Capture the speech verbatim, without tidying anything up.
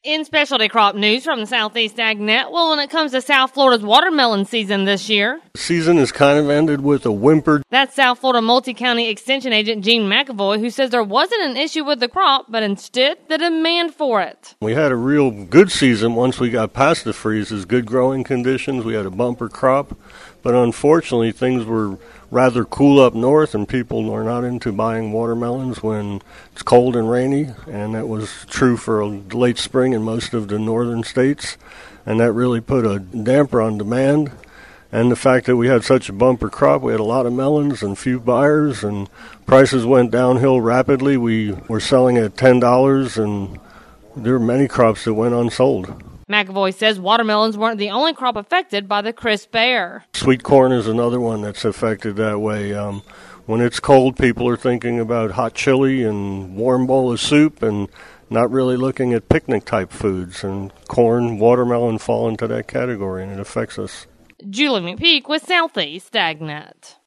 In specialty crop news from the Southeast AgNet, well, when it comes to South Florida's watermelon season this year, the season has kind of ended with a whimper. That's South Florida Multi-County Extension Agent Gene McAvoy, who says there wasn't an issue with the crop, but instead the demand for it. We had a real good season once we got past the freezes, good growing conditions. We had a bumper crop, but unfortunately things were rather cool up north, and people are not into buying watermelons when it's cold and rainy, and that was true for a late spring in most of the northern states, and that really put a damper on demand. And the fact that we had such a bumper crop, we had a lot of melons and few buyers, and prices went downhill rapidly. We were selling at ten dollars, and there were many crops that went unsold. McAvoy says watermelons weren't the only crop affected by the crisp air. Sweet corn is another one that's affected that way. Um, when it's cold, people are thinking about hot chili and warm bowl of soup and not really looking at picnic-type foods. And corn, watermelon fall into that category, and it affects us. Julie McPeak with Southeast AgNet.